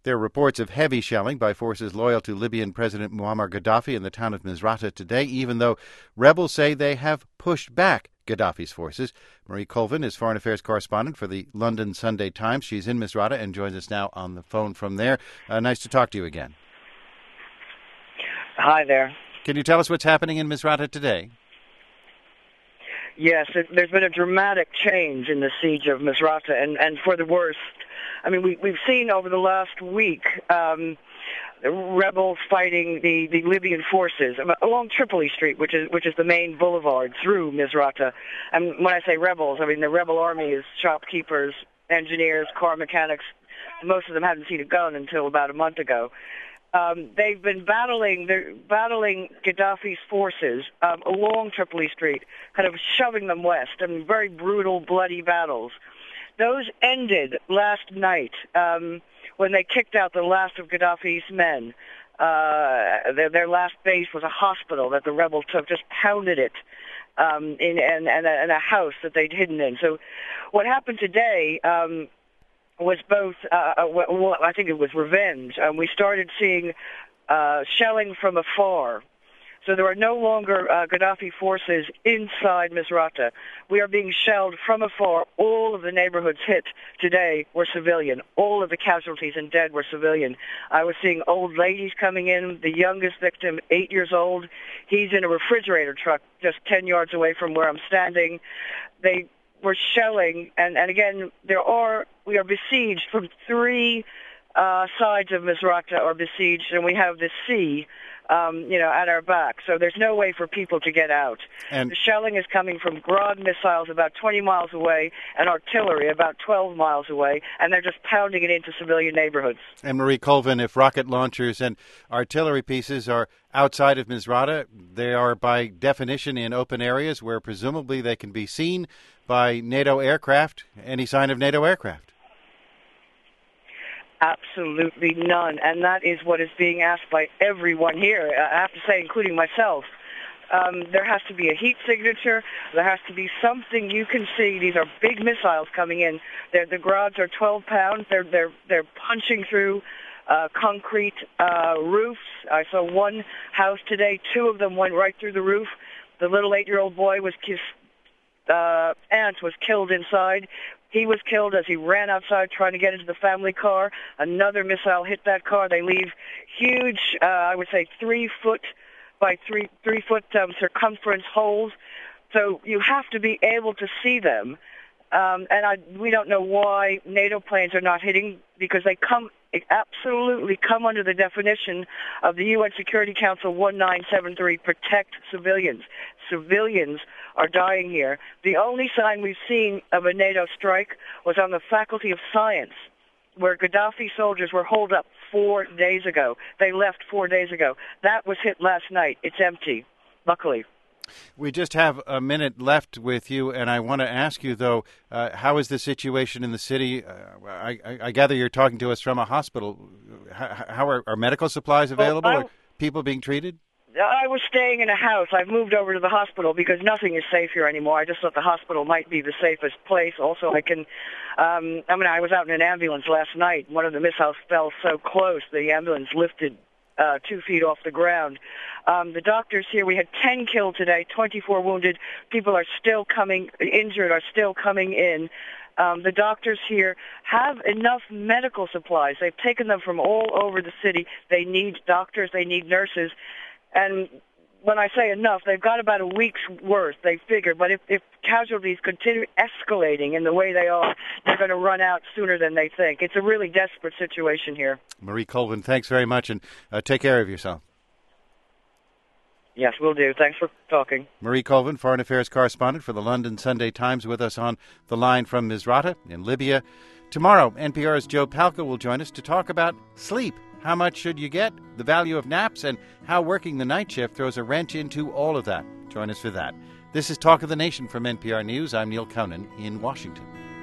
There are reports of heavy shelling by forces loyal to Libyan President Muammar Gaddafi in the town of Misrata today, even though rebels say they have pushed back Gaddafi's forces. Marie Colvin is foreign affairs correspondent for the London Sunday Times. She's in Misrata and joins us now on the phone from there. Nice to talk to you again. Hi there. Can you tell us what's happening in Misrata today? Yes, there's been a dramatic change in the siege of Misrata, and for the worst. I mean, we've seen over the last week rebels fighting the Libyan forces along Tripoli Street, which is the main boulevard through Misrata. And when I say rebels, I mean the rebel army is shopkeepers, engineers, car mechanics. Most of them hadn't seen a gun until about a month ago. They've been battling Gaddafi's forces along Tripoli Street, kind of shoving them west. I mean, very brutal, bloody battles. Those ended last night when they kicked out the last of Gaddafi's men. Their last base was a hospital that the rebels took, just pounded it in a house that they'd hidden in. So what happened today was both, I think it was revenge. We started seeing shelling from afar. So there are no longer Gaddafi forces inside Misrata. We are being shelled from afar. All of the neighborhoods hit today were civilian. All of the casualties and dead were civilian. I was seeing old ladies coming in. The youngest victim, 8 years old, he's in a refrigerator truck just 10 yards away from where I'm standing. They were shelling, and again, we are besieged from three sides of Misrata are besieged, and we have the sea at our back. So there's no way for people to get out. And the shelling is coming from Grad missiles about 20 miles away and artillery about 12 miles away, and they're just pounding it into civilian neighborhoods. And Marie Colvin, if rocket launchers and artillery pieces are outside of Misrata, they are by definition in open areas where presumably they can be seen by NATO aircraft. Any sign of NATO aircraft? Absolutely none, and that is what is being asked by everyone here, I have to say, including myself. There has to be a heat signature. There has to be something you can see. These are big missiles coming in. The Grads are 12 pounds. They're punching through concrete roofs. I saw one house today. Two of them went right through the roof. The little 8-year-old boy was aunt was killed inside. He was killed as he ran outside trying to get into the family car. Another missile hit that car. They leave huge, I would say 3 foot by 3 foot circumference holes. So you have to be able to see them. We don't know why NATO planes are not hitting, because they absolutely come under the definition of the UN Security Council 1973, protect civilians. Civilians are dying here. The only sign we've seen of a NATO strike was on the Faculty of Science, where Gaddafi soldiers were holed up 4 days ago. They left 4 days ago. That was hit last night. It's empty, luckily. We just have a minute left with you, and I want to ask you, though, how is the situation in the city? I gather you're talking to us from a hospital. How are medical supplies available? Are people being treated? I was staying in a house. I've moved over to the hospital because nothing is safe here anymore. I just thought the hospital might be the safest place. Also, I was out in an ambulance last night. One of the missiles fell so close, the ambulance lifted 2 feet off the ground. The doctors here, we had 10 killed today, 24 wounded. People are still injured are still coming in. The doctors here have enough medical supplies. They've taken them from all over the city. They need doctors, they need nurses. And when I say enough, they've got about a week's worth, they figure. But if casualties continue escalating in the way they are, they're going to run out sooner than they think. It's a really desperate situation here. Marie Colvin, thanks very much, and take care of yourself. Yes, will do. Thanks for talking. Marie Colvin, Foreign Affairs Correspondent for the London Sunday Times, with us on the line from Misrata in Libya. Tomorrow, NPR's Joe Palca will join us to talk about sleep. How much should you get, the value of naps, and how working the night shift throws a wrench into all of that. Join us for that. This is Talk of the Nation from NPR News. I'm Neil Conan in Washington.